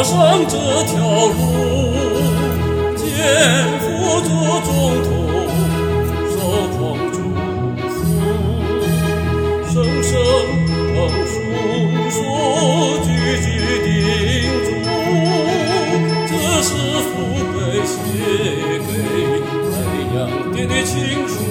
上这条路，肩负着重头，手捧祝福，声声诉说，句句叮嘱，这是父辈写给太阳爹的情书。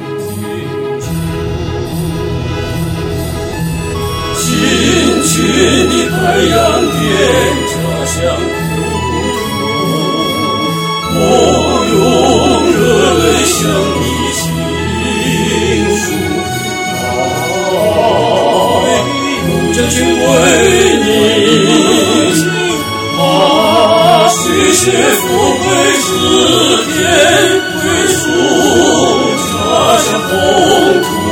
新去的太阳殿，家乡苦楚，我用热泪向你倾诉。真心为你，谢谢父辈指点，归属家乡红土。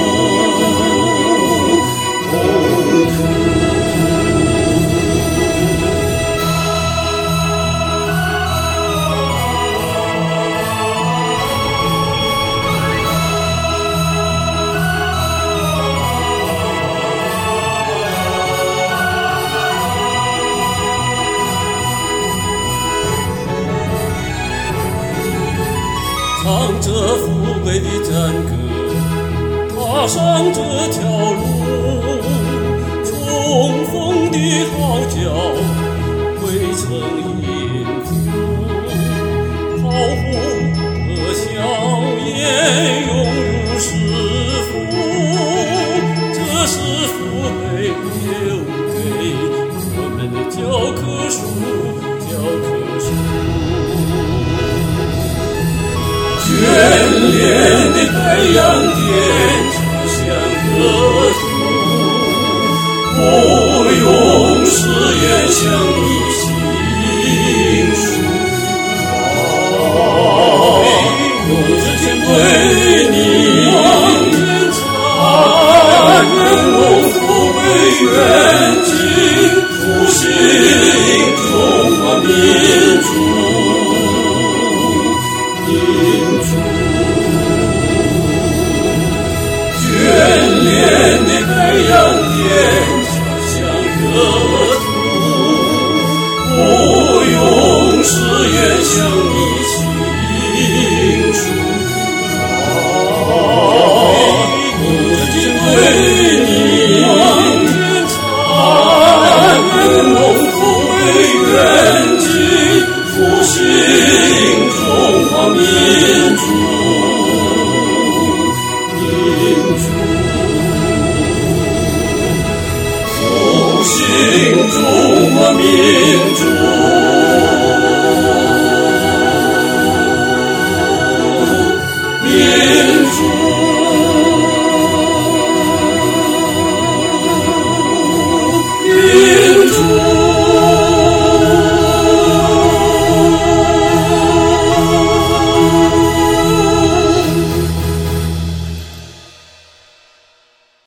唱着父辈的赞歌，踏上这条路，冲锋的号角汇成音符，炮火和硝烟涌入师府，这是父辈留给我们的教科书，教科书。眷恋的太阳殿，家乡乐土，我用誓言向你